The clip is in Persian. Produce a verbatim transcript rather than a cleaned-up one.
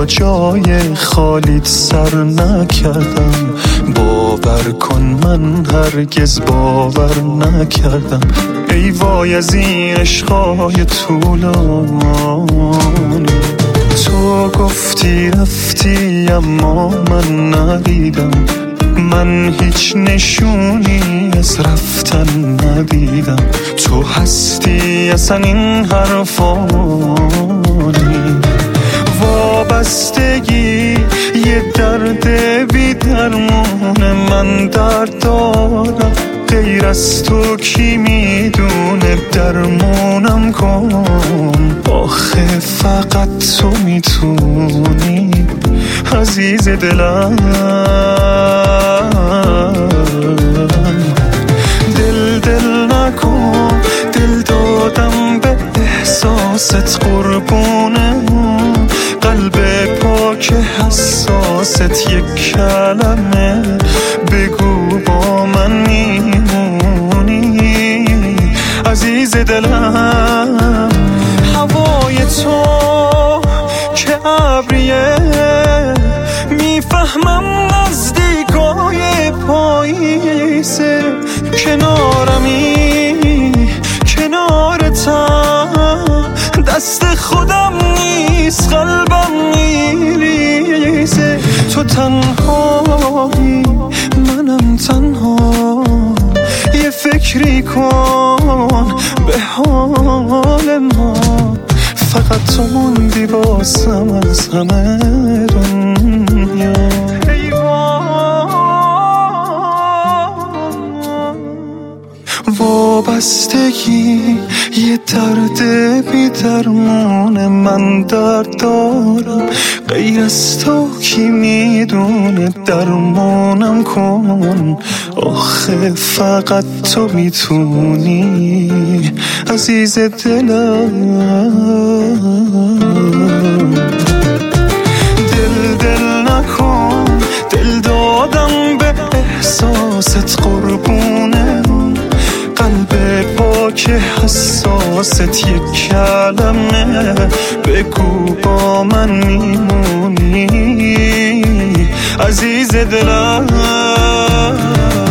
با جای خالیت سر نکردم. باور کن من هرگز باور نکردم. ای وای از این عشقای طولانی. تو گفتی رفتی اما من ندیدم. من هیچ نشونی از رفتن ندیدم. تو هستی اصلا این حرفانی. وابستگی یه درد بی درمونه. من درد دارم غیر از تو کی میدونه. درمونم کن آخه فقط تو میتونی عزیز دلم. دل دل نکن، دل دادم به احساست قربونه. قلب پاک حساست یک کلمه بگو با من میمونی عزیز دلم. هوای تو که ابریه میفهمم نزدیکای پاییزه. کنارمی کنارتم دست خودم نیست قلبم میریزه. تو تنهایی منم تنها. یه فکری کن به حال ما. فقط تو موندی واسم از همه دنیا. وابستگی یه درد بی درمونه. من درد دارم غیر از تو کی میدونه. درمونم کن آخه فقط تو میتونی عزیز دلم. دل دل نکن، دل دادم به احساست قربونه. قلب پاک حساست یک کلمه بگو با من میمونی عزیز دلم.